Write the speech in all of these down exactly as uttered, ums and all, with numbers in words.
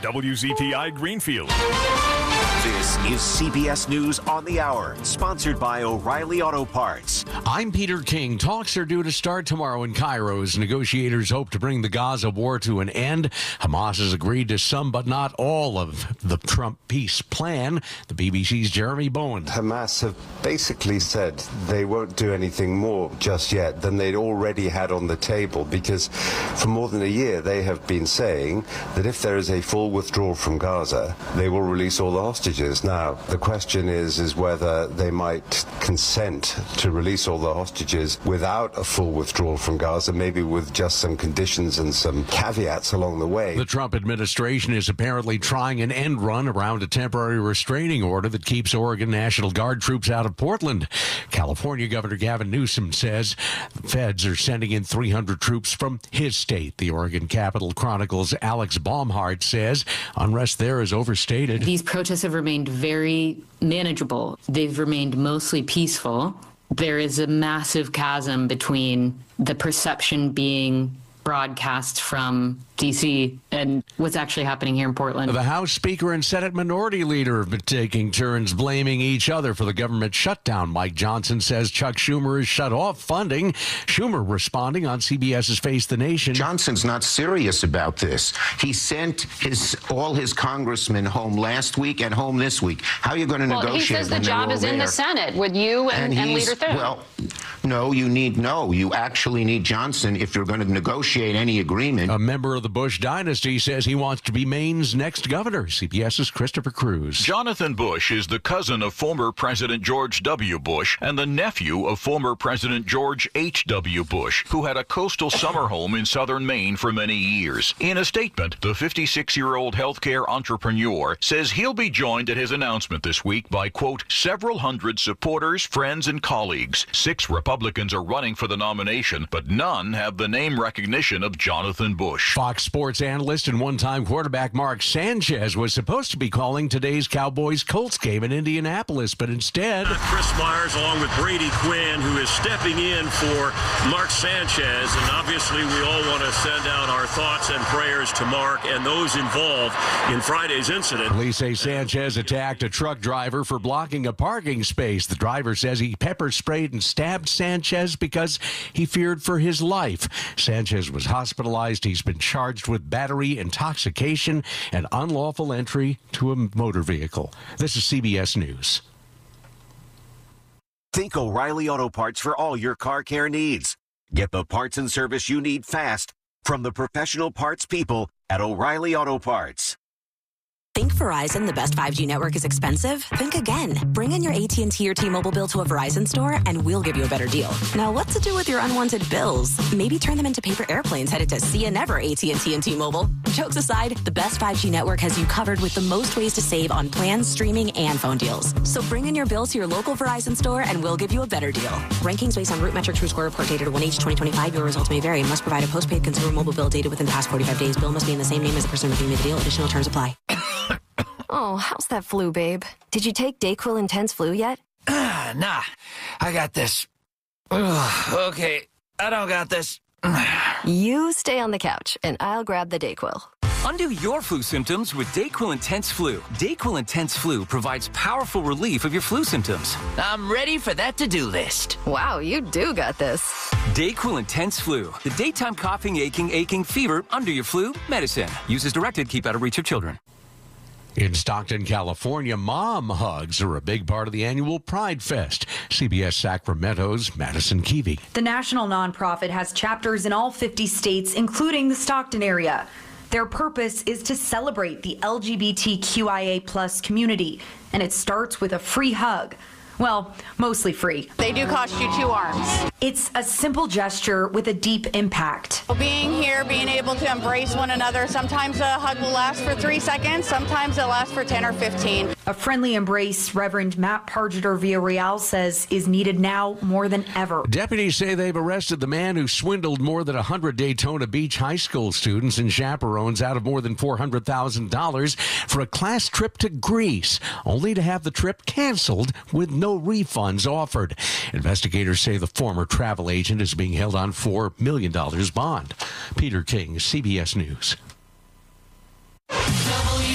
W Z T I Greenfield. This is C B S News on the Hour, sponsored by O'Reilly Auto Parts. I'm Peter King. Talks are due to start tomorrow in Cairo as negotiators hope to bring the Gaza war to an end. Hamas has agreed to some but not all of the Trump peace plan. The B B C's Jeremy Bowen. Hamas have basically said they won't do anything more just yet than they'd already had on the table, because for more than a year they have been saying that if there is a full withdrawal from Gaza, they will release all the hostages. Now, the question is, is whether they might consent to release all the hostages without a full withdrawal from Gaza, maybe with just some conditions and some caveats along the way. The Trump administration is apparently trying an end run around a temporary restraining order that keeps Oregon National Guard troops out of Portland. California Governor Gavin Newsom says the feds are sending in three hundred troops from his state. The Oregon Capitol Chronicle's Alex Baumhart says unrest there is overstated. These protests have remained very manageable. They've remained mostly peaceful. There is a massive chasm between the perception being broadcast from D C and what's actually happening here in Portland. The House Speaker and Senate Minority Leader have been taking turns blaming each other for the government shutdown. Mike Johnson says Chuck Schumer has shut off funding. Schumer responding on CBS's Face the Nation. Johnson's not serious about this. He sent his all his congressmen home last week and home this week. How are you going to well, negotiate? He says the job is in there? the Senate with you and, and, and Leader Thune. Well, no, you need no. You actually need Johnson if you're going to negotiate any agreement. A member of the Bush dynasty says he wants to be Maine's next governor. CBS's Christopher Cruz. Jonathan Bush is the cousin of former President George W. Bush and the nephew of former President George H W. Bush, who had a coastal summer home in southern Maine for many years. In a statement, the fifty-six-year-old healthcare entrepreneur says he'll be joined at his announcement this week by, quote, several hundred supporters, friends, and colleagues. Six Republicans are running for the nomination, but none have the name recognition of Jonathan Bush. Fox Sports analyst and one-time quarterback Mark Sanchez was supposed to be calling today's Cowboys-Colts game in Indianapolis, but instead... Chris Myers along with Brady Quinn, who is stepping in for Mark Sanchez, and obviously we all want to send out our thoughts and prayers to Mark and those involved in Friday's incident. Police say Sanchez attacked a truck driver for blocking a parking space. The driver says he pepper sprayed and stabbed Sanchez because he feared for his life. Sanchez was hospitalized. He's been charged with battery, intoxication, and unlawful entry to a motor vehicle. This is C B S News. Think O'Reilly Auto Parts for all your car care needs. Get the parts and service you need fast from the professional parts people at O'Reilly Auto Parts. Think Verizon, the best five G network, is expensive? Think again. Bring in your A T and T or T-Mobile bill to a Verizon store and we'll give you a better deal. Now, what to do with your unwanted bills? Maybe turn them into paper airplanes headed to See Ya Never A T and T and T-Mobile. Jokes aside, the best five G network has you covered with the most ways to save on plans, streaming, and phone deals. So bring in your bill to your local Verizon store and we'll give you a better deal. Rankings based on Root Metric True Score Report dated one H twenty twenty-five. Your results may vary. Must provide a postpaid consumer mobile bill dated within the past forty-five days. Bill must be in the same name as the person making the deal. Additional terms apply. Oh, how's that flu, babe? Did you take Dayquil Intense Flu yet? Nah, I got this. Ugh, okay, I don't got this. You stay on the couch, and I'll grab the Dayquil. Undo your flu symptoms with Dayquil Intense Flu. Dayquil Intense Flu provides powerful relief of your flu symptoms. I'm ready for that to-do list. Wow, you do got this. Dayquil Intense Flu. The daytime coughing, aching, aching, fever, under your flu medicine. Use as directed. Keep out of reach of children. In Stockton, California, mom hugs are a big part of the annual Pride Fest. C B S Sacramento's Madison Keevy. The national nonprofit has chapters in all fifty states, including the Stockton area. Their purpose is to celebrate the L G B T Q I A plus community, and it starts with a free hug. Well, mostly free. They do cost you two arms. It's a simple gesture with a deep impact. Being here, being able to embrace one another, sometimes a hug will last for three seconds, sometimes it lasts for ten or fifteen. A friendly embrace, Reverend Matt Pargeter Villarreal says, is needed now more than ever. Deputies say they've arrested the man who swindled more than one hundred Daytona Beach high school students and chaperones out of more than four hundred thousand dollars for a class trip to Greece, only to have the trip canceled with no No refunds offered. Investigators say the former travel agent is being held on four million dollars bond. Peter King, C B S News. W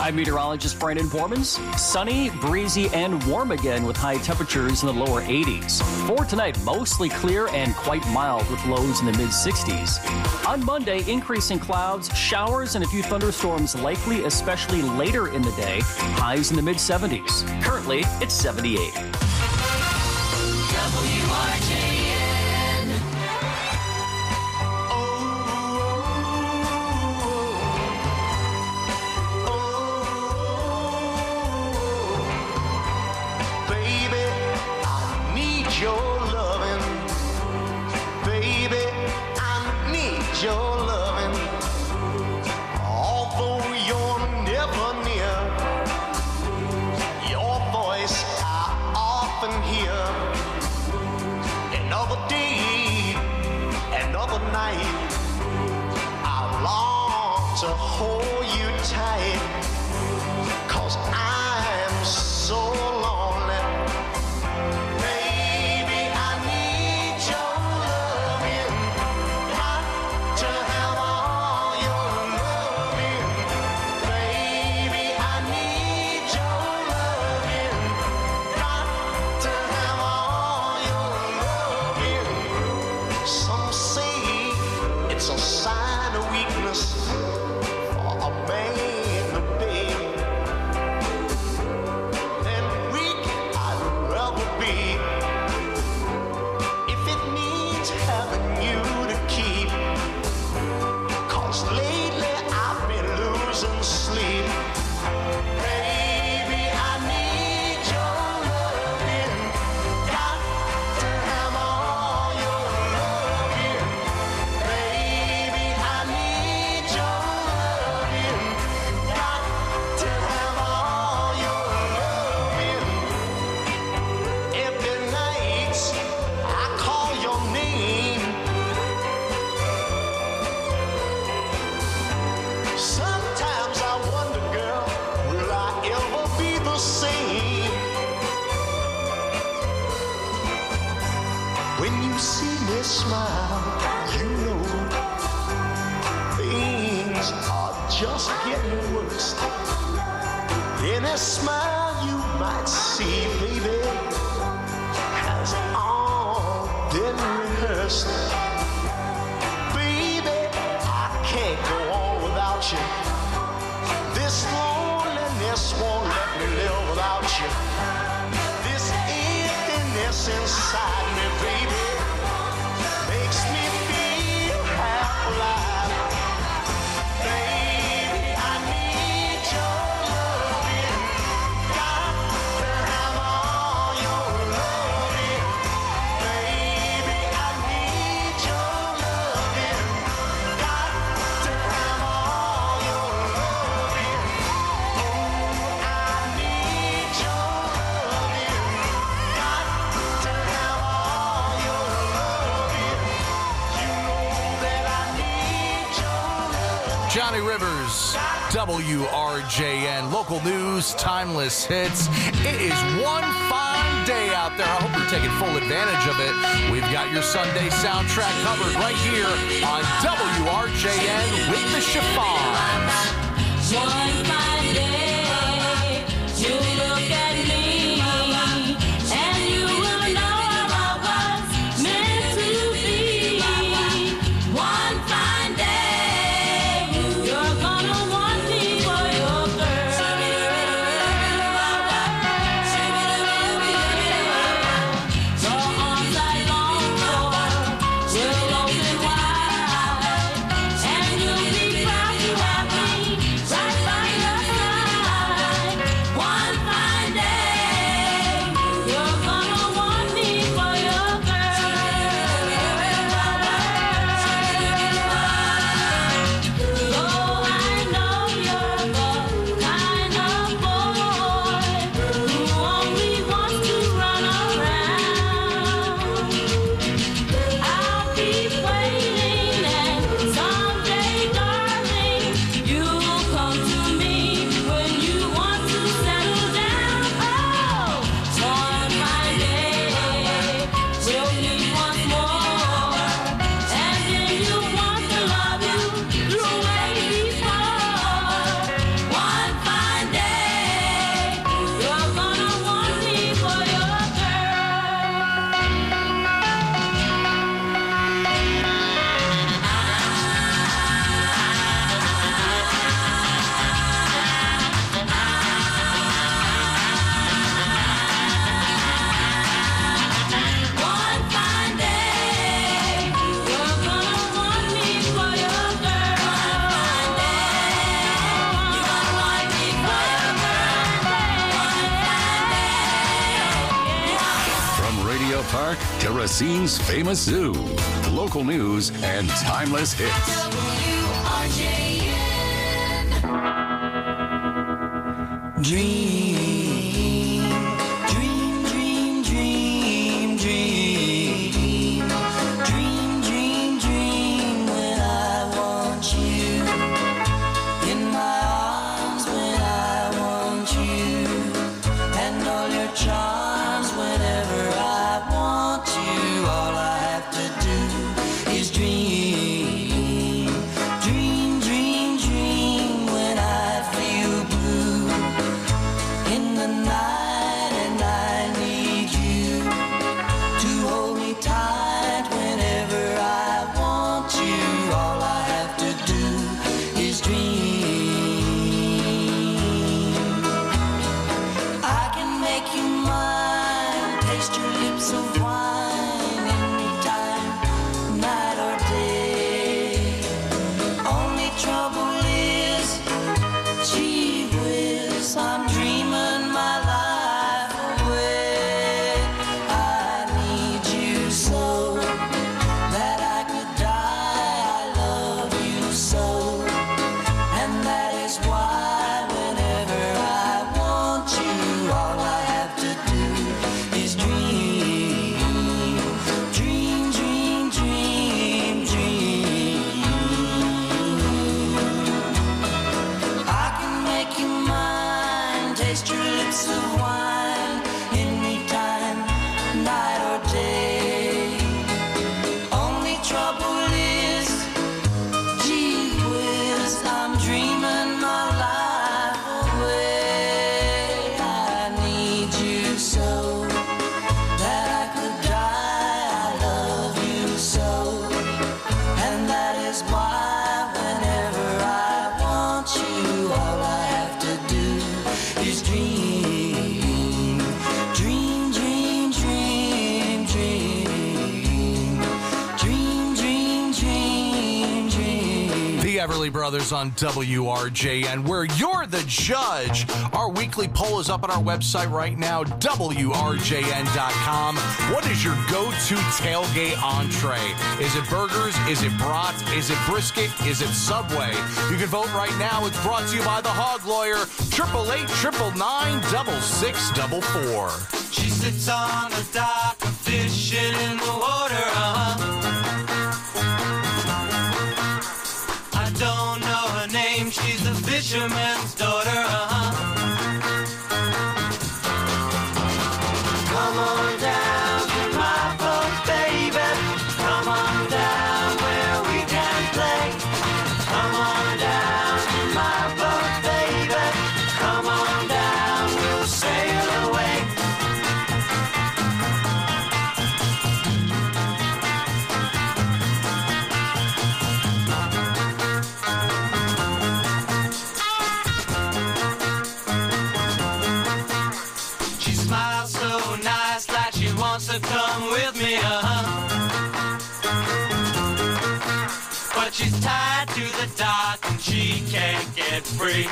I'm meteorologist Brandon Bormans. Sunny, breezy, and warm again with high temperatures in the lower eighties. For tonight, mostly clear and quite mild with lows in the mid sixties. On Monday, increasing clouds, showers, and a few thunderstorms likely, especially later in the day. Highs in the mid seventies. Currently, it's seventy-eight. W R J N. Baby, I need your loving. Baby, I need your loving. Although you're never near, your voice I often hear. Another day, another night, I long to hold you tight, 'cause I'm so lonely. Baby, I need your loving. Got to have all your loving. Baby, I need your loving. Got to have all your loving. Some say it's a sign of weakness for a man to beg. And weak I'd rather be if it means having you to keep. 'Cause lately I've been losing sleep. Baby, I need your loving. Got to have all your loving. Baby, I need your loving. Got to have all your loving. Every night I call your name. Sometimes I wonder, girl, will I ever be the same? When you see me smile, you know things are just getting worse. Any smile you might see, baby, has all been rehearsed. Baby, I can't go on without you. This loneliness won't let me live without you. This emptiness inside me, baby, makes me feel half alive. Baby, I need your loving. Got to have all your loving. Baby, I need your loving. Got to have all your loving. Oh, I need your loving. Got to have all your loving. You know that I need your loving. Johnny Rivers, W R J N, local news, timeless hits. It is one fine day out there. I hope you're taking full advantage of it. We've got your Sunday soundtrack covered right here on W R J N with the Chiffons. One fine day, you look at me, and you will know I was meant to be. One fine day, you're gonna want me for your girl. Your arms I long for will open wide, and you'll be proud to have me right by your side. Park to Racine's famous zoo. Local news and timeless hits. W R J N. Dream, dream, dream, dream, dream. Dream, dream, dream when I want you. In my arms when I want you. And all your charms whenever I want you. All I have to do is dream. Dream, dream, dream when I feel blue in the night and I need you to hold me tight whenever I want you. All I have to do is dream. I can make you mine, taste your lips of wine anytime, night or day. Only trouble is, gee whiz, I'm dreaming my life away. I need you so that I could die. I love you so, and that is why whenever I want you, all I have to do is dream. Dream, dream, dream, dream. I can make you mine, taste your lips of wine anytime, night or day. Only trouble is, gee whiz, I'm dreaming my life away. I need you so that I could die. I love you so, and that is why whenever I want you, all I have to do is dream. Dream, dream, dream, dream. Dream, dream, dream, dream. The Everly Brothers on W R J N, where you're the judge. Our weekly poll is up on our website right now, W R J N dot com. What is your go-to tailgate entree? Is it burgers? Is it brats? Is it brisket? Is it Subway? You can vote right now. It's brought to you by the Hog Lawyer. Triple eight, triple nine, double six, double four. She sits on the dock, fishing in the water, uh-huh. I don't know her name, she's a fisherman's daughter, uh-huh. Come on down to my boat, baby. Come on down where we can play. Come on down to my boat, baby. Come on down, we'll sail away. She smiles so nice, like she wants to come with me, uh-huh. But she's tied to the dock and she can't get free.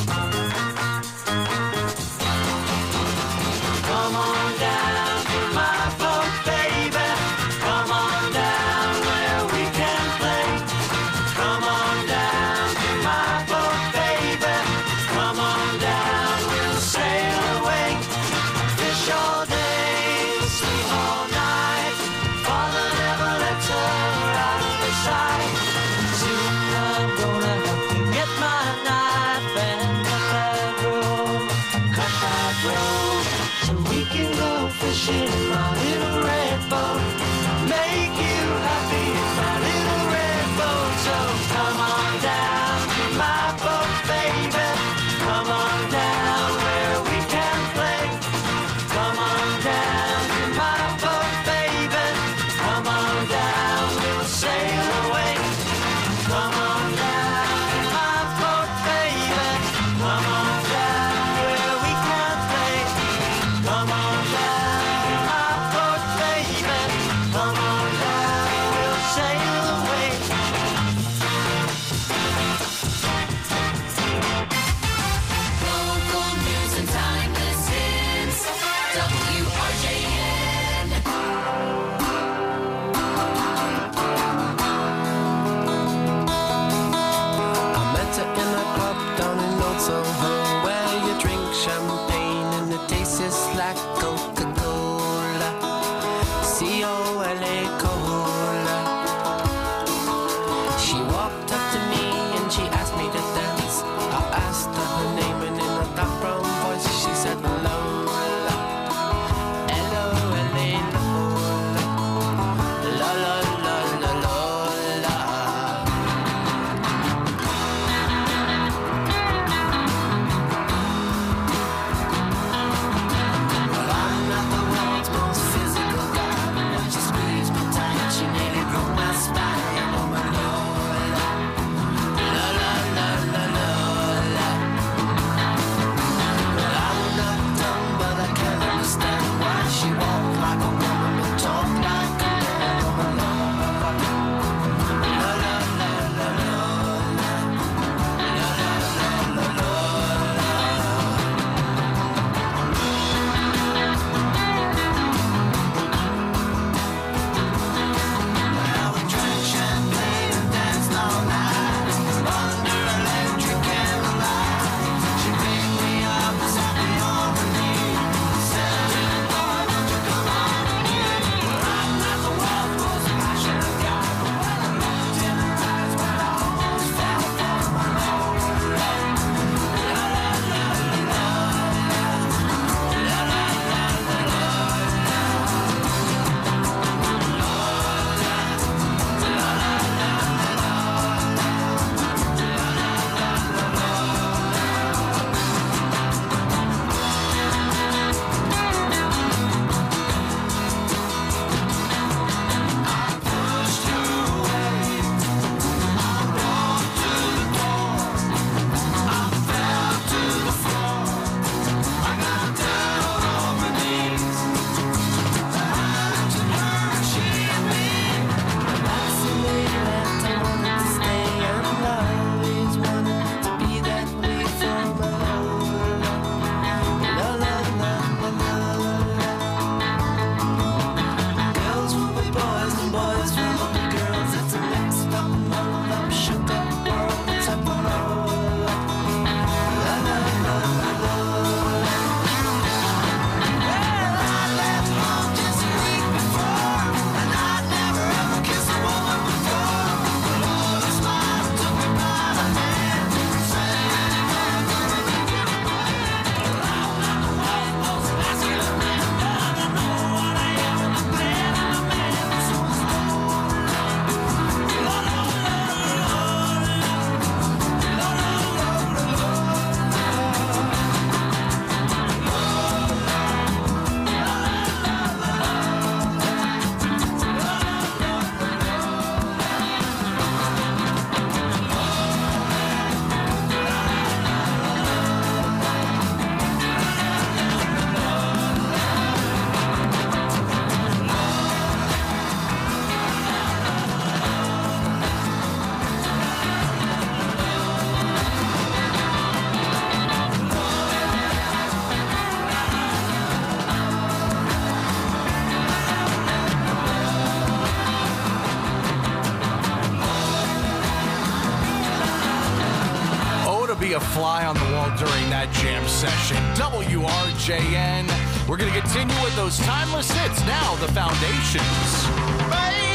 Come on down to my boat, baby. Come on down where we can play. Come on down to my boat, baby. Come on down, we'll sail away. Fish all day, sleep all night. Father never lets her out of his sight. Soon I'm gonna have to get my knife and cut that rope fly on the wall during that jam session. W R J N. We're going to continue with those timeless hits. Now, the Foundations.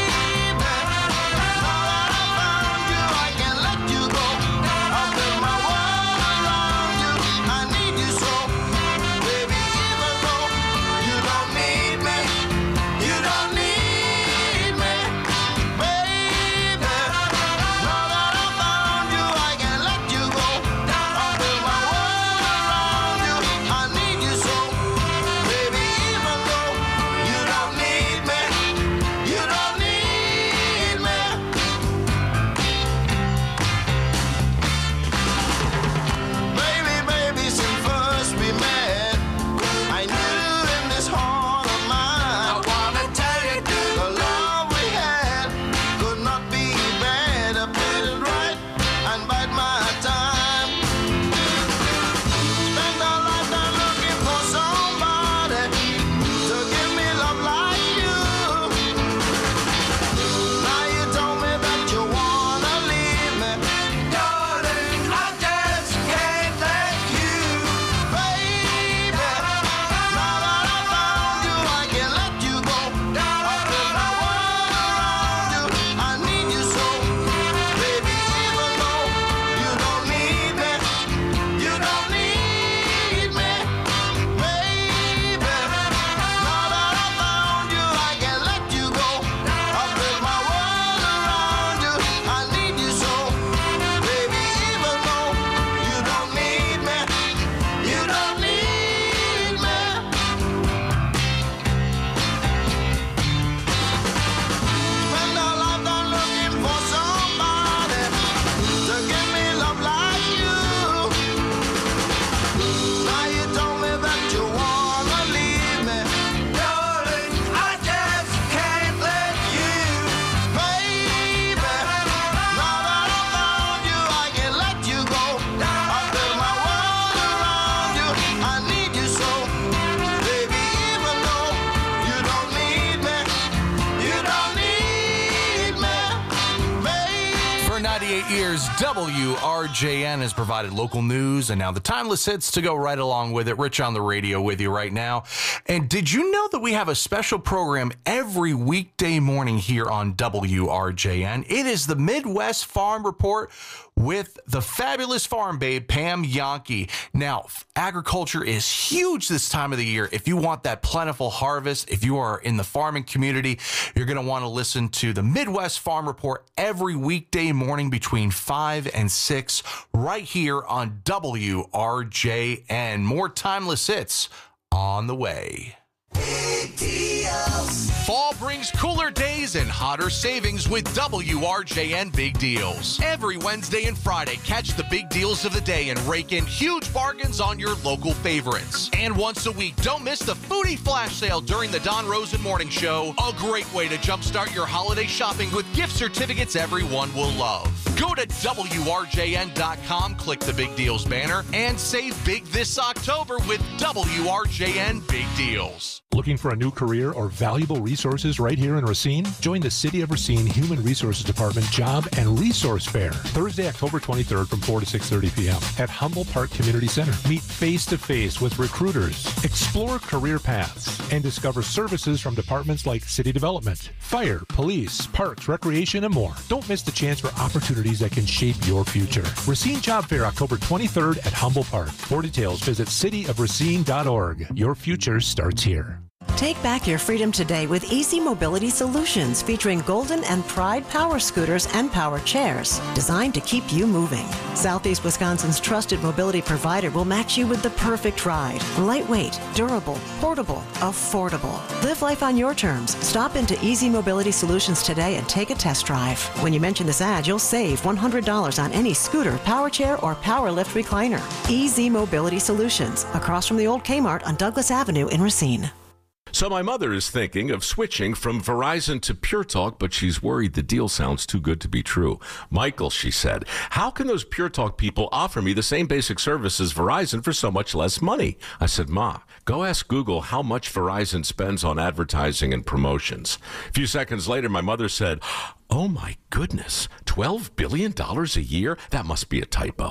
Years, W R J N has provided local news and now the timeless hits to go right along with it. Rich on the radio with you right now. And did you know that we have a special program every weekday morning here on W R J N? It is the Midwest Farm Report with the fabulous farm babe, Pam Jahnke. Now, agriculture is huge this time of the year. If you want that plentiful harvest, if you are in the farming community, you're going to want to listen to the Midwest Farm Report every weekday morning between five and six right here on W R J N. More timeless hits on the way. Big deals. Fall brings cooler days and hotter savings with W R J N Big Deals. Every Wednesday and Friday, catch the big deals of the day and rake in huge bargains on your local favorites. And once a week, don't miss the Foodie Flash Sale during the Don Rosen Morning Show. A great way to jumpstart your holiday shopping with gift certificates everyone will love. Go to W R J N dot com, click the Big Deals banner, and save big this October with W R J N Big Deals. Looking for a new career or valuable resources right here in Racine? Join the City of Racine Human Resources Department Job and Resource Fair, Thursday, October twenty-third from four to six thirty p.m. at Humboldt Park Community Center. Meet face-to-face with recruiters, explore career paths, and discover services from departments like city development, fire, police, parks, recreation, and more. Don't miss the chance for opportunities that can shape your future. Racine Job Fair, October twenty-third at Humboldt Park. For details, visit city of racine dot org. Your future starts here. Take back your freedom today with Easy Mobility Solutions, featuring Golden and Pride power scooters and power chairs, designed to keep you moving. Southeast Wisconsin's trusted mobility provider will match you with the perfect ride. Lightweight, durable, portable, affordable. Live life on your terms. Stop into Easy Mobility Solutions today and take a test drive. When you mention this ad, you'll save one hundred dollars on any scooter, power chair, or power lift recliner. Easy Mobility Solutions, across from the old Kmart on Douglas Avenue in Racine. So my mother is thinking of switching from Verizon to Pure Talk, but she's worried the deal sounds too good to be true. Michael, she said, how can those Pure Talk people offer me the same basic service as Verizon for so much less money? I said, Ma, go ask Google how much Verizon spends on advertising and promotions. A few seconds later, my mother said, oh my goodness, twelve billion dollars a year? That must be a typo.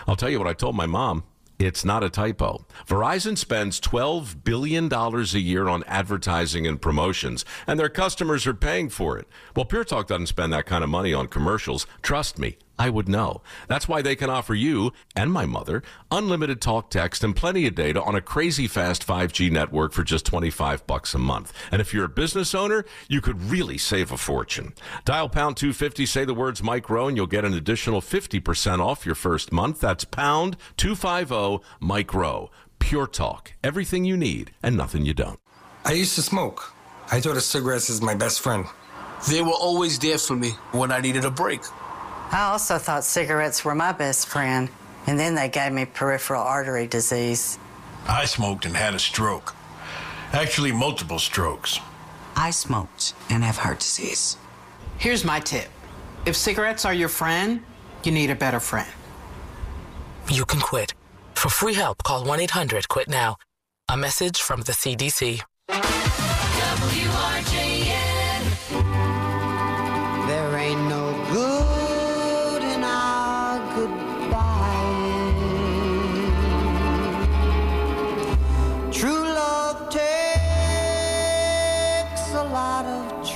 I'll tell you what I told my mom. It's not a typo. Verizon spends twelve billion dollars a year on advertising and promotions, and their customers are paying for it. Well, Pure Talk doesn't spend that kind of money on commercials. Trust me, I would know. That's why they can offer you and my mother unlimited talk, text, and plenty of data on a crazy fast five G network for just twenty-five bucks a month. And if you're a business owner, you could really save a fortune. Dial pound two fifty, say the words Mike Rowe, and you'll get an additional fifty percent off your first month. That's pound two fifty, Mike Rowe. Pure Talk. Everything you need and nothing you don't. I used to smoke. I thought of cigarettes as my best friend. They were always there for me when I needed a break. I also thought cigarettes were my best friend, and then they gave me peripheral artery disease. I smoked and had a stroke. Actually, multiple strokes. I smoked and have heart disease. Here's my tip. If cigarettes are your friend, you need a better friend. You can quit. For free help, call one eight hundred quit now. A message from the C D C. W R J N. There ain't no good in our goodbye. True love takes a lot of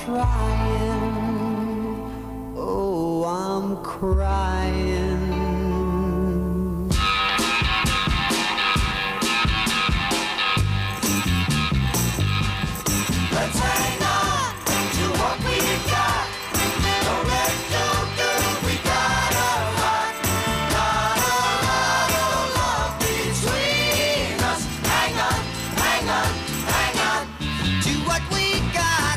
trying. Oh, I'm crying. Let's hang on to what we got. Don't let go, girl, we got a lot. Got a lot of love between us. Hang on, hang on, hang on to what we got.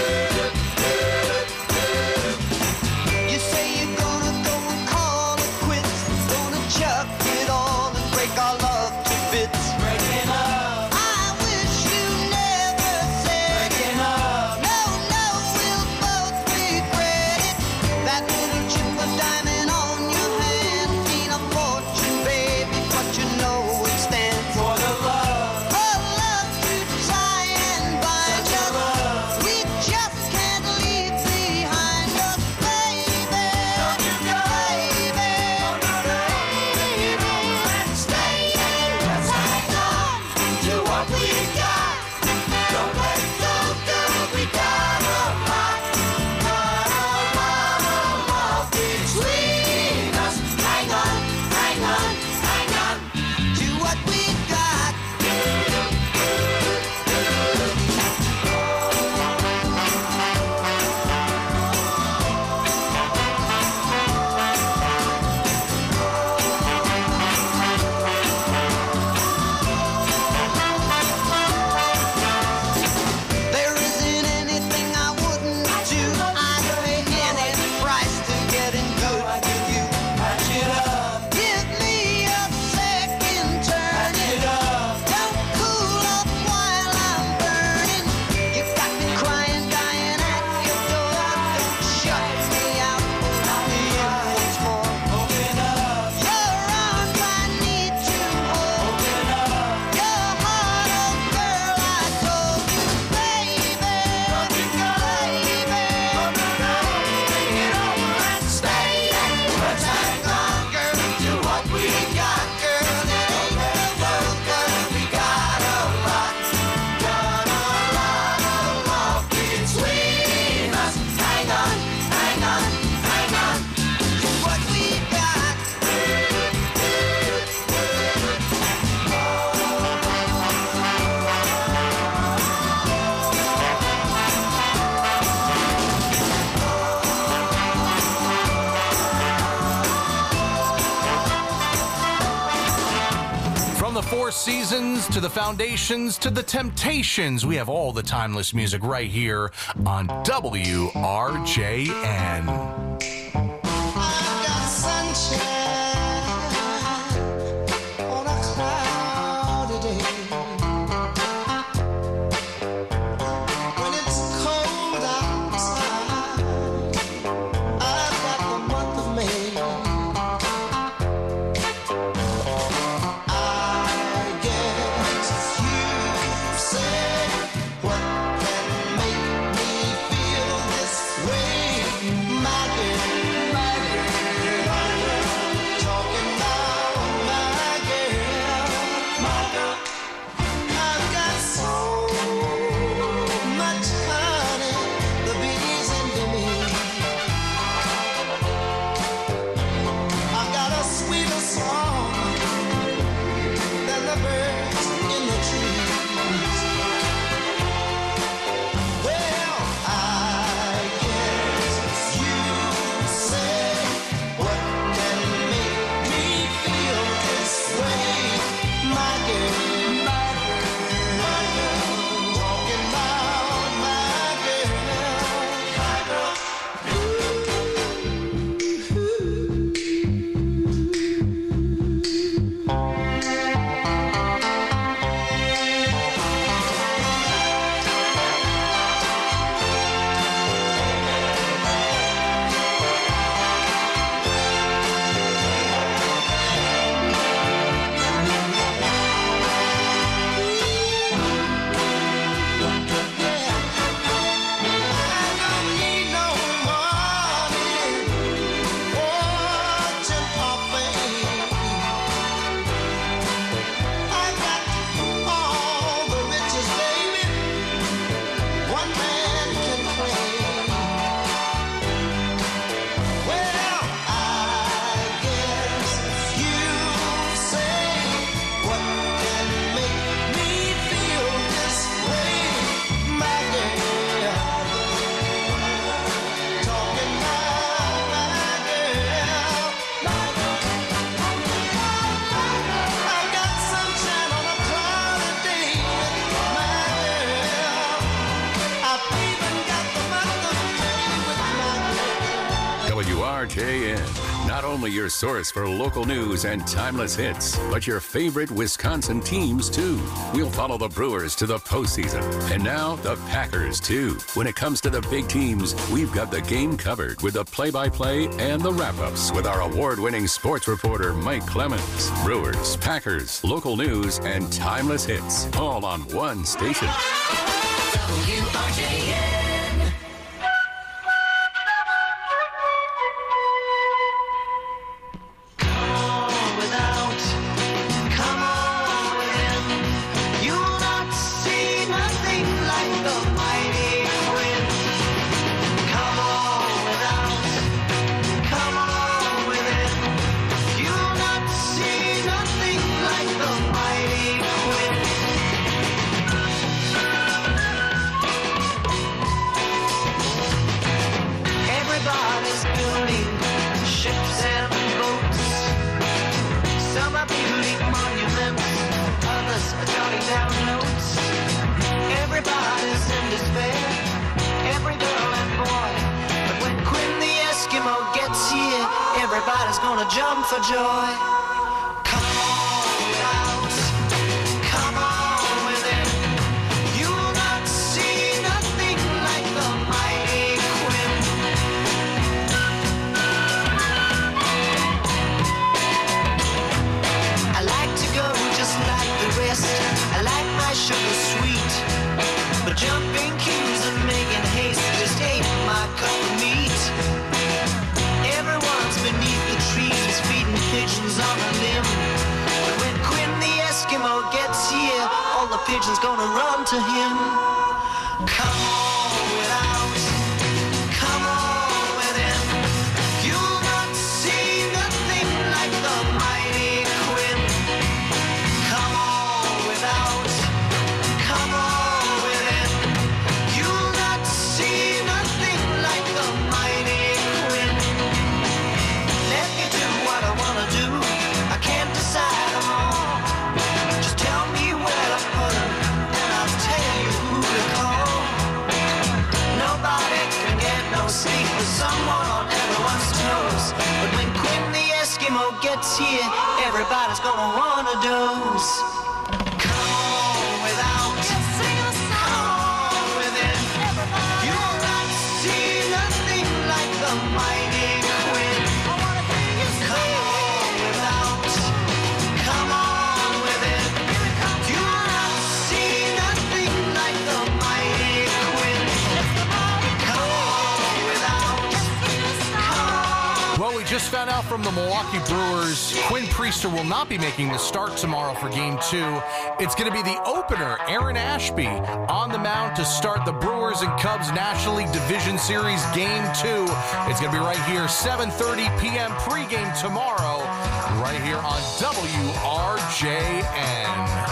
You say you're gonna go and call it quits. Gonna chuck it all and break our love to bits. Breaking up. I wish you never said Breaking up. no, no, we'll both regret it. That little chip of diamond on your hand ain't a fortune, baby, but you know it stands For the love. for love to try and bind Such a us. love. We just can't leave behind us, baby. Don't you go. Baby. Let's stay in. Let's hang on to what we got. Don't let go, girl, we got a lot. Got a lot of love between us. Hang on, hang on, hang on To what we got. There isn't anything I wouldn't do. I'd pay any price to get in good with you. Patch it up. Give me a second turn. Patch it up. Don't cool up while I'm burning. You got me crying, dying at your door. Don't shut me out. I'll be in once more. Open up. Your arms I need to hold. Open up. Your heart, oh girl, I told you, baby. Don't you go. Baby. Bring it over and stay in. Let's hang on, girl, to what we got. Girl, it ain't the world, Girl, we got a lot. Got a lot of love between us. Hang on, hang on, hang on. what we got. From the Four Seasons to the Foundations to the Temptations, we have all the timeless music right here on W R J N. I got sunshine on a cloudy day. When it's cold outside, I've got the month of May. I guess you say what can make me feel this way, my girl. J N. Not only your source for local news and timeless hits, but your favorite Wisconsin teams, too. We'll follow the Brewers to the postseason. And now, the Packers, too. When it comes to the big teams, we've got the game covered with the play-by-play and the wrap-ups with our award-winning sports reporter, Mike Clemens. Brewers, Packers, local news, and timeless hits, all on one station. W R J N. Everybody's in despair, every girl and boy. But when Quinn the Eskimo gets here, everybody's gonna jump for joy. Come on without, come on with it. You'll not see nothing like the mighty Quinn. I like to go just like the rest. I like my sugar sweet. But jumping cues and making haste just ain't my cup of meat. Everyone's beneath the trees feeding pigeons on a limb. But when Quinn the Eskimo gets here, all the pigeons gonna run to him. Come on without, come on with him. You'll not see nothing like the mighty Quinn. Come on without, come on with him. You'll not see nothing like the mighty Quinn. Let me do what I wanna do. I can't decide them all. Just tell me where to put them, and I'll tell you who to call. Nobody can get no sleep with someone on everyone's toes. But when Quinn the Eskimo gets here, everybody's gonna wanna doze. Come on without, come on with it. You'll not see nothing like the mighty Quinn. Come on without, come on with it. You'll not see nothing like the mighty Quinn. Come on without, come on. Well, we just found out from the Milwaukee Brewers, Quinn Priester will not be making the start tomorrow for Game two. It's going to be the opener, Aaron Ashby, on the mound to start the Brewers and Cubs National League Division Series Game two. It's going to be right here, seven thirty p.m. pregame tomorrow, right here on W R J N.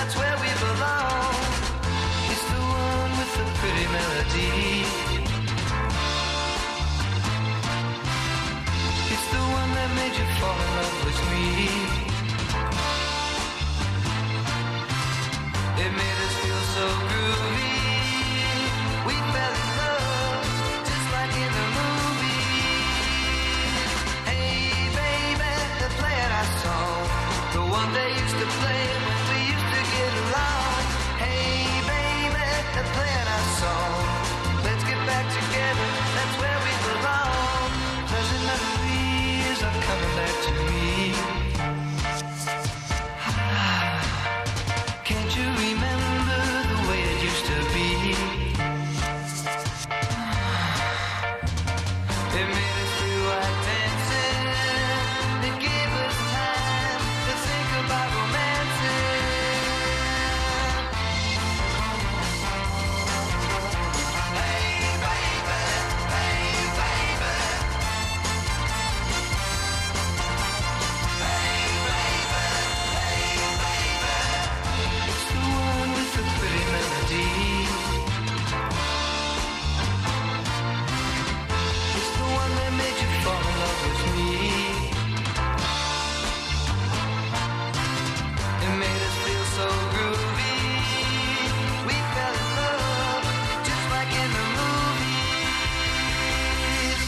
that's where we belong. It's the one with the pretty melody. It's the one that made you fall in love with me. It made us feel so groovy. We fell in love just like in the movies. Hey baby, they're playing our song, the one they used to play when we used to get along. Hey baby, they're playing our song. Let's get back together, that's where we belong. Pleasant memories are coming back to me. Can't you remember the way it used to be? It made us feel like dancing. It gave us time to think about romancing. Hey baby, hey baby. Hey baby, hey baby. It's the one with the pretty melody. It's the one that made you fall in love with me. It made us feel so groovy. We fell in love just like in the movies.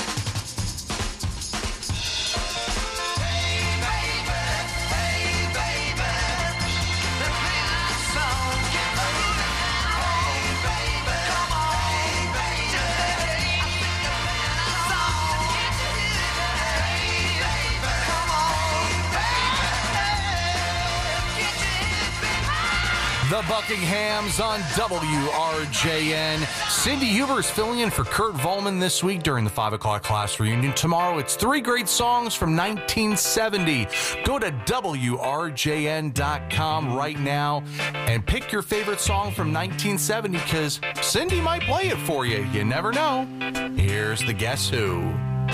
Hey baby, hey baby. They're playing our song. Get moving now. Hey baby, come on. Hey baby, I think they're playing our song. Can't you hear it? Hey baby, come on. Baby, can't you hear it, baby? The Buckinghams on W R J N. Cindy Huber's filling in for Kurt Volman this week during the five o'clock class reunion. Tomorrow, it's three great songs from nineteen seventy. Go to W R J N dot com right now and pick your favorite song from nineteen seventy, because Cindy might play it for you. You never know. Here's the Guess Who.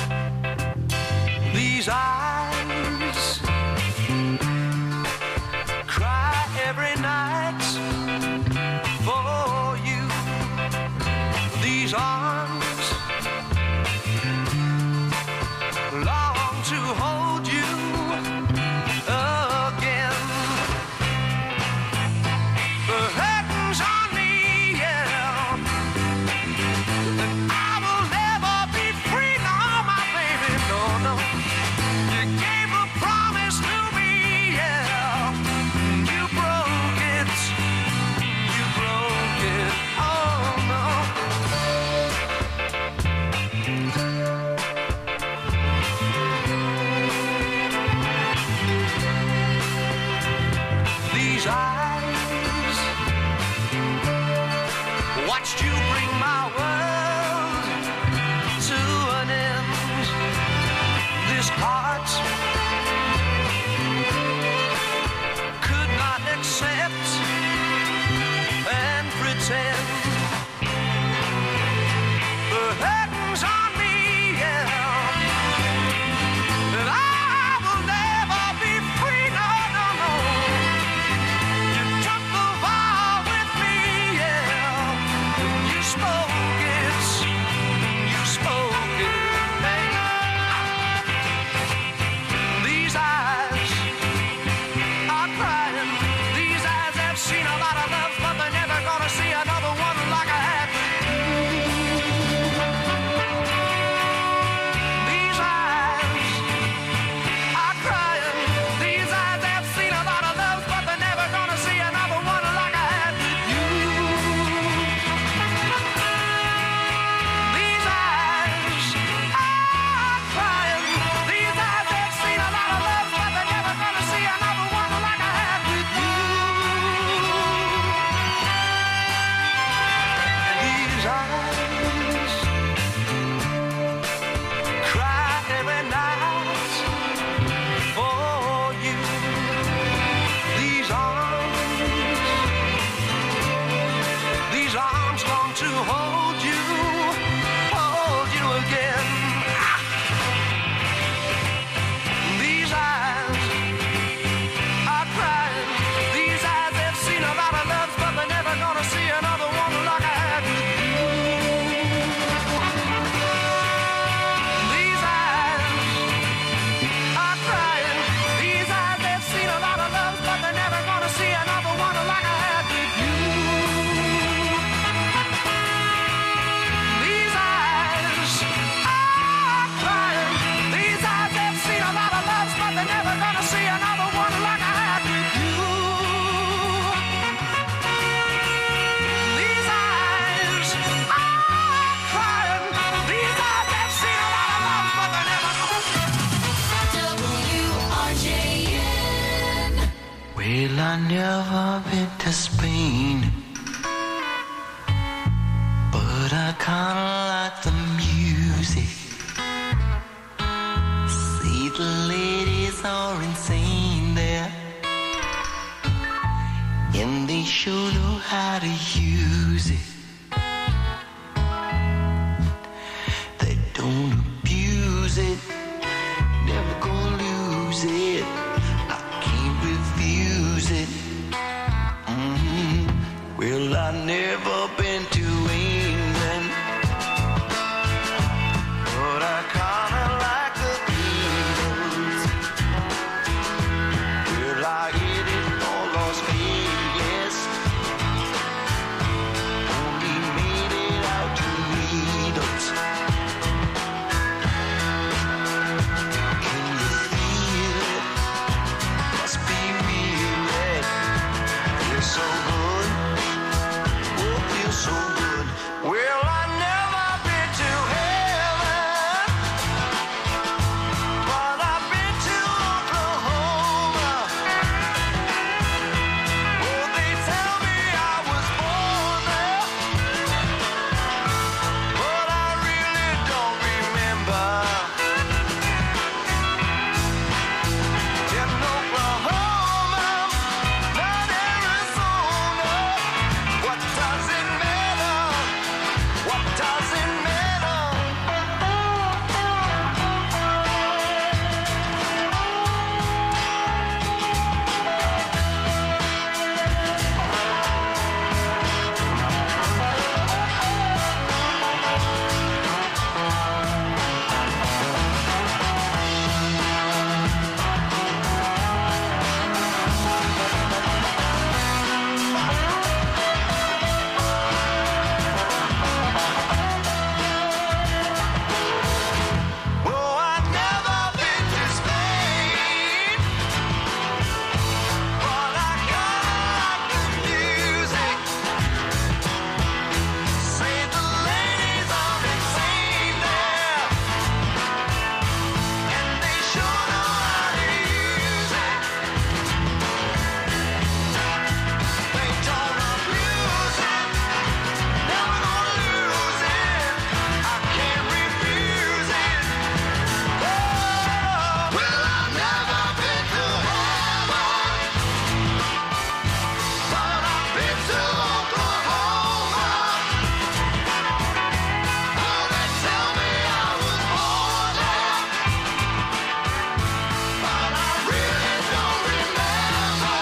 These eyes cry every night for you. These arms long to hold you again. The curtains on me, yeah. And I will never be free, no, my baby, no, no. You gave a promise to me, yeah. You broke it, you broke it, oh no. These eyes watched you bring my world to an end. This heart could not accept and pretend. The curtains on me, yeah. And I will never be free, no, no, no. You took the vow with me, yeah. You spoke it, you spoke it, hey. These eyes are crying. These eyes have seen a lot of love, but they're never gonna see another one like I had with you. These eyes are crying. These eyes have seen a lot of love, but they're never gonna see another one like I had with you. These eyes are crying. These eyes have seen a lot of love, but they're never gonna see another one like I had with you. These eyes cry every night for you. These arms, these arms long to hold you, hold you again. These eyes are crying. These eyes have as pain, but I kinda like the music. See, the ladies are insane there, and they sure know how to use it. They don't abuse it, never gonna lose it. I can't refuse it. Mm-hmm. Well, I've never been to England, but I kinda like the Beatles. Well, I hit it for Las Vegas, only made it out to meet us. Can you feel it? Must be real, it feels so good. Oh, feels so good. Well, I never been to heaven, but I've been to Oklahoma. Oh, they tell me I was born there, but I really don't remember. In Oklahoma, not Arizona. What does it matter? What does it matter? Oh, I've never been to Spain, but I kinda like the music. Say the ladies are insane there, and they sure know how to use it. They don't abuse it, never gonna lose it. I can't refuse it. Oh, well, I've never been to heaven, but I've been to Oklahoma. Oh, they tell me I was born there, but I really don't remember.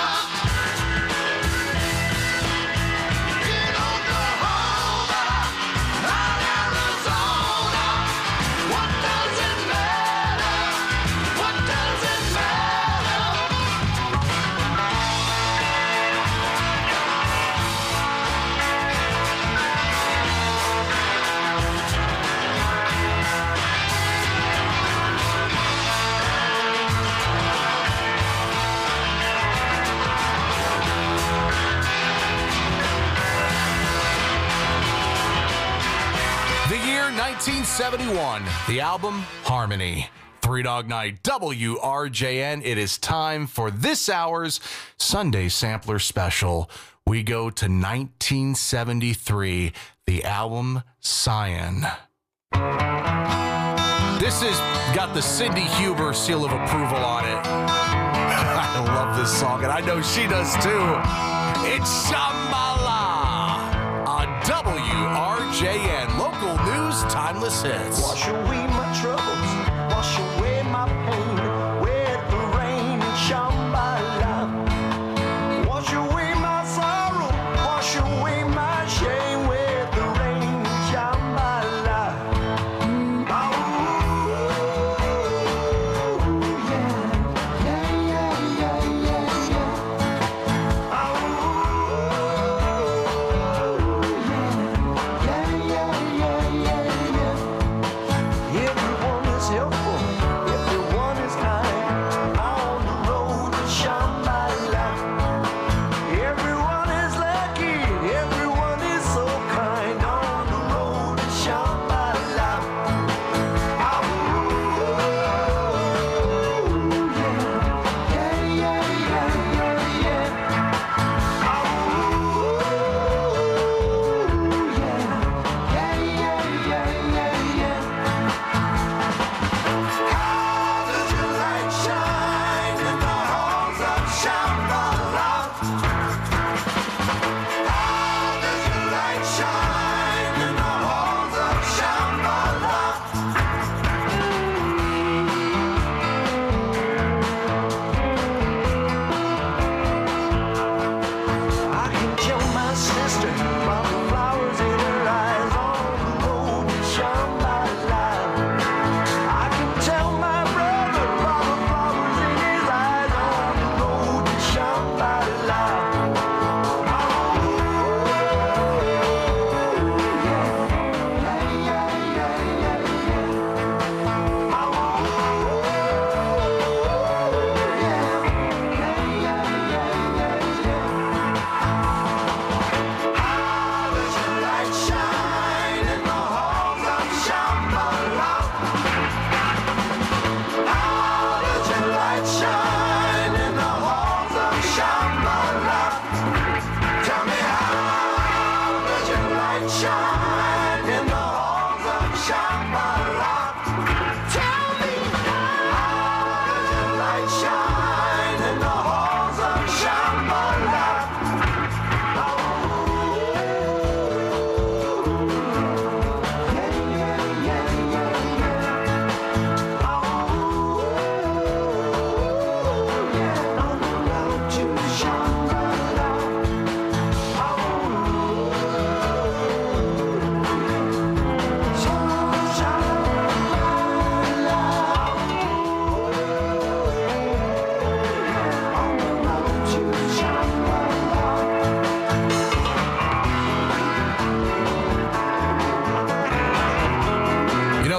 In Oklahoma, not Arizona. What does it matter? What does it matter? The year nineteen seventy-one, the album Harmony. Three Dog Night, W R J N. It is time for this hour's Sunday Sampler Special. We go to nineteen seventy-three, the album Cyan. This has got the Cindy Huber seal of approval on it. I love this song, and I know she does too. It's Shambhala on W R J N. Local news, timeless hits. Wash away my troubles, wash away my pain with the rain and Shambhala. Wash away my sorrow, wash away my shame with the rain and Shambhala. Oh, yeah, yeah, yeah, yeah, yeah, yeah. Oh, yeah, yeah, yeah, yeah, yeah, yeah.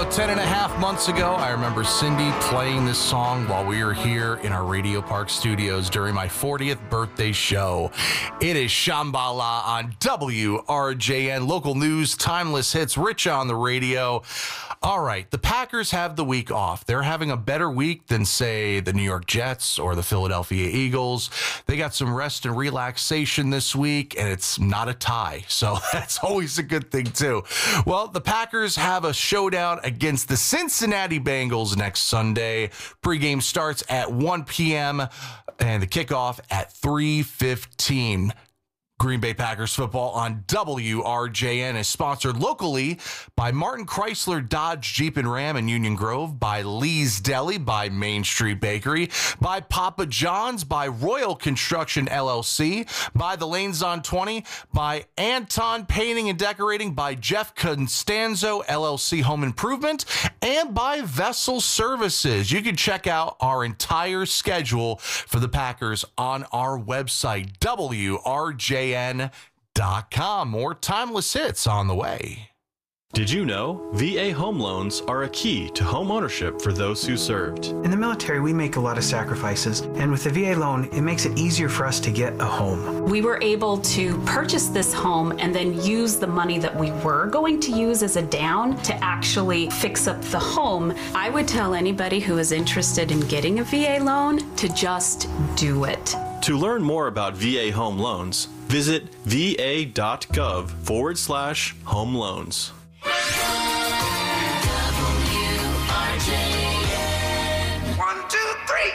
about ten and a half months ago, I remember Cindy playing this song while we were here in our Radio Park studios during my fortieth birthday show. It is Shambhala on W R J N, local news, timeless hits, Rich on the radio. All right, the Packers have the week off. They're having a better week than, say, the New York Jets or the Philadelphia Eagles. They got some rest and relaxation this week, and it's not a tie, so that's always a good thing, too. Well, the Packers have a showdown against the Cincinnati Bengals next Sunday. Pregame starts at one p.m., and the kickoff at three fifteen. Green Bay Packers football on W R J N is sponsored locally by Martin Chrysler, Dodge, Jeep, and Ram in Union Grove, by Lee's Deli, by Main Street Bakery, by Papa John's, by Royal Construction L L C, by the Lanes on twenty, by Anton Painting and Decorating, by Jeff Constanzo L L C Home Improvement, and by Vessel Services. You can check out our entire schedule for the Packers on our website, W R J N dot com. More timeless hits on the way. Did you know V A home loans are a key to home ownership for those who served? In the military, we make a lot of sacrifices, and with the V A loan, it makes it easier for us to get a home. We were able to purchase this home and then use the money that we were going to use as a down to actually fix up the home. I would tell anybody who is interested in getting a V A loan to just do it. To learn more about V A home loans, visit va.gov forward slash home loans. One, two, three.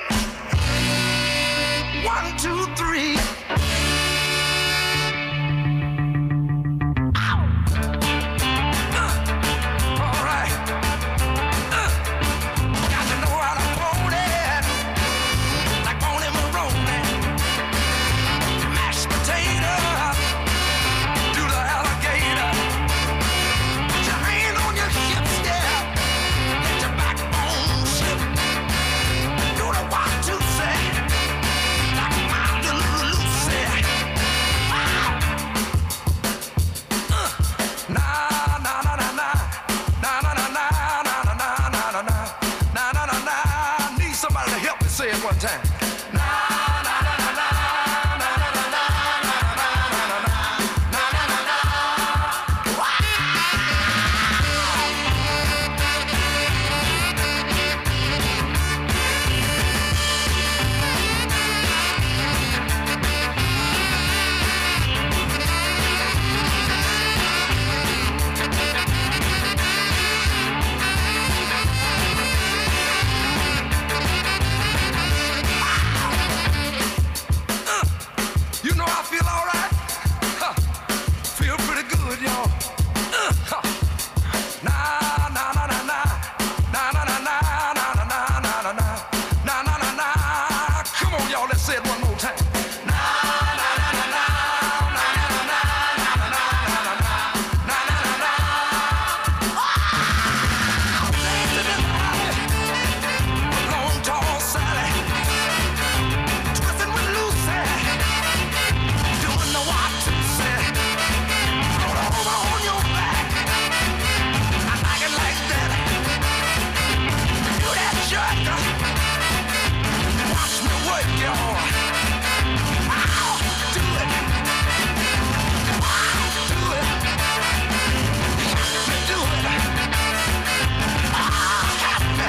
One, two, three. Ow. Uh, all right. Uh, got to know how to hold it. Like Boney Maroney. Mashed potato. Do the alligator. Put your hand on your hip step. Get your backbone slip. Do the one, two, say. Like my little Lucy. Wow. Uh, nah, nah, nah, nah, nah. Nah, nah, nah, nah, nah, nah, nah, nah, nah, nah. Nah, nah, nah, nah. Need somebody to help me say it one time. Nah, nah, nah, nah, nah, nah, nah, nah, nah, nah, nah, nah, nah, nah, nah, nah. Wow. You know I feel all right. Huh. Feel pretty good, y'all. Uh, huh. Nah, nah, nah, nah, nah. Nah, nah, nah, nah, nah, nah, nah, nah, nah, nah. Nah, nah, nah, nah. Come on, y'all, let's say it one more time. Nah, nah, nah, nah, nah, nah, nah, nah, nah, nah, nah, nah, nah, nah, nah, nah, nah. Ah! Dancing in the alley. Long, tall Sally. Twisting with Lucy. Doing the what to say. Roll over on your back. I like it like that. Do that jerk. Watch me work, y'all. Ow, do it. Ow, do it. Have to do it. Ah, have to.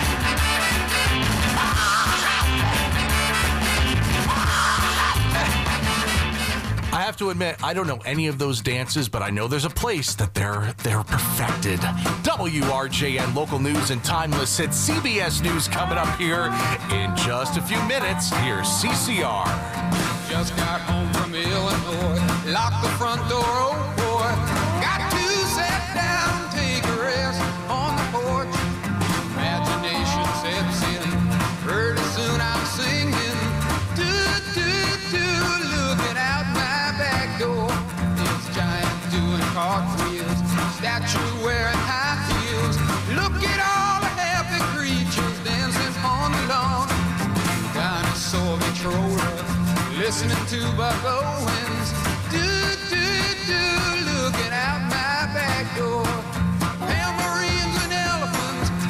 I have to admit, I don't know any of those dances, but I know there's a place that they're they're perfected. W R J N local news and timeless hits. C B S News coming up here in just a few minutes. Here's C C R. Just got home from Illinois, locked the front door, oh boy. Got to sit down, take a rest on the porch. Imagination sets in, pretty soon I'm singing. Do, do, do, looking out my back door. This giant doing cartwheels, statue wearing high heels. Look at all the happy creatures dancing on the lawn. Dinosaur controller, listening to Buck Owens. Do, do, do, looking out my back door. Pale Marines and elephants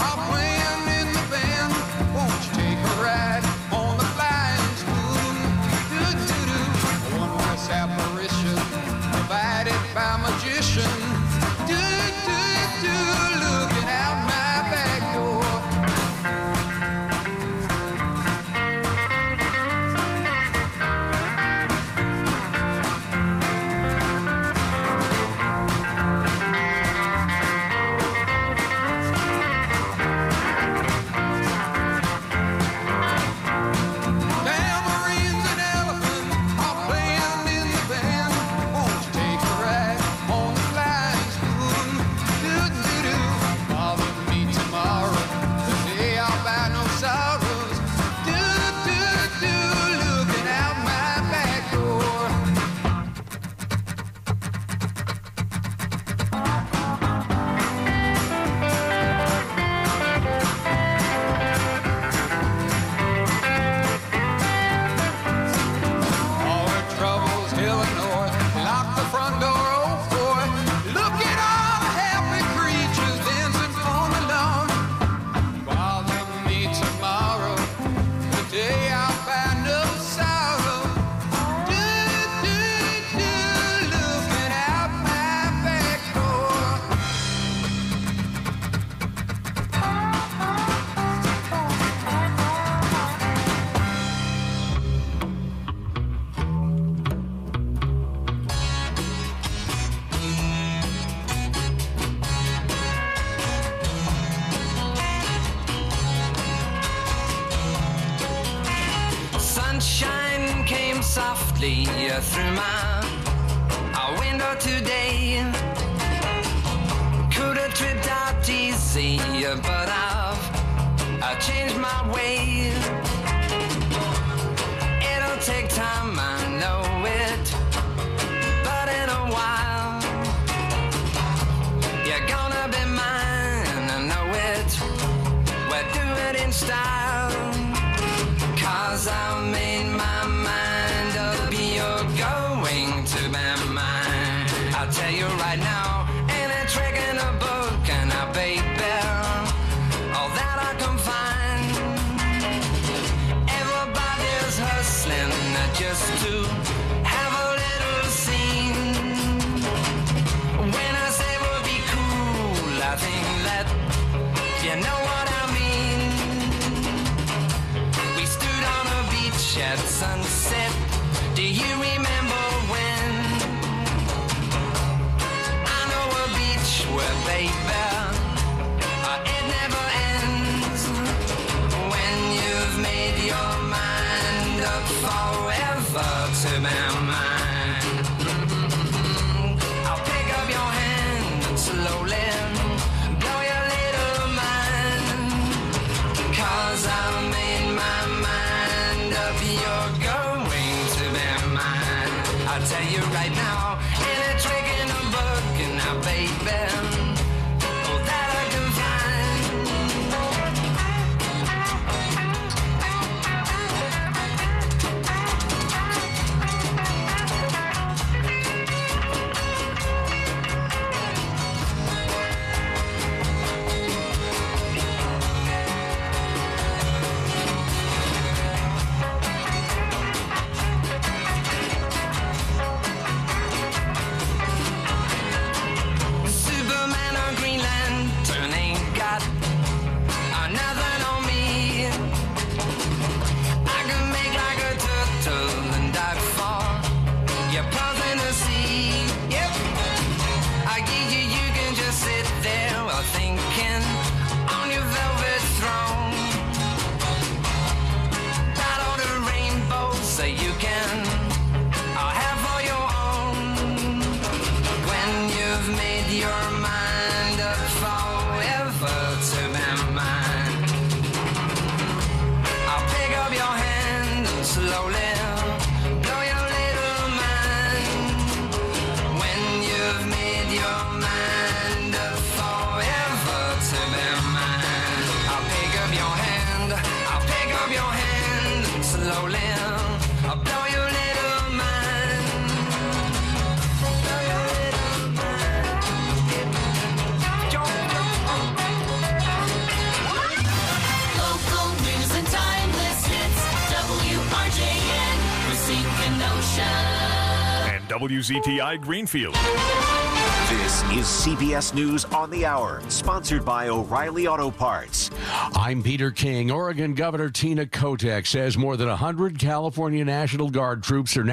softly through my uh, window today. Could have tripped out easy, but I've I changed my way. It'll take time, I know it, but in a while you're gonna be mine, I know it. We'll do it in style, 'cause I made my mind up, you're going to be mine. I'll tell you right now, ain't a trick in a book, and I baby, all that I can find. Everybody's hustling just to have a little scene. When I say we'll be cool, I think that you know what I mean. We stood on a beach at sunset. Do you remember when? I know a beach where, baby, uh, it never ends. When you've made your mind up forever to be mine. I'll pick up your hand and slowly blow your little mind. 'Cause I've made my mind up, you're going to be mine. I'll tell you right now, ain't a trick in a book, and now, baby, all that I can Superman or Green Lantern ain't got uh, nothing on me. I can make like a turtle and dive for your paws in the sea. Yep. I give you, you can just sit there while thinking on your velvet throne. Battle the rainbows so you can uh, have for your own. When you've made your mind up forever to be mine, I'll pick up your hand and slowly blow your little mind. When you've made your mind up forever to be mine, I'll pick up your hand, I'll pick up your hand and slowly I'll blow your little mind. Blow your little mind. Local news and timeless hits. W R J N, Racine Kenosha. And W Z T I Greenfield. This is C B S News on the Hour, sponsored by O'Reilly Auto Parts. I'm Peter King. Oregon Governor Tina Kotek says more than one hundred California National Guard troops are now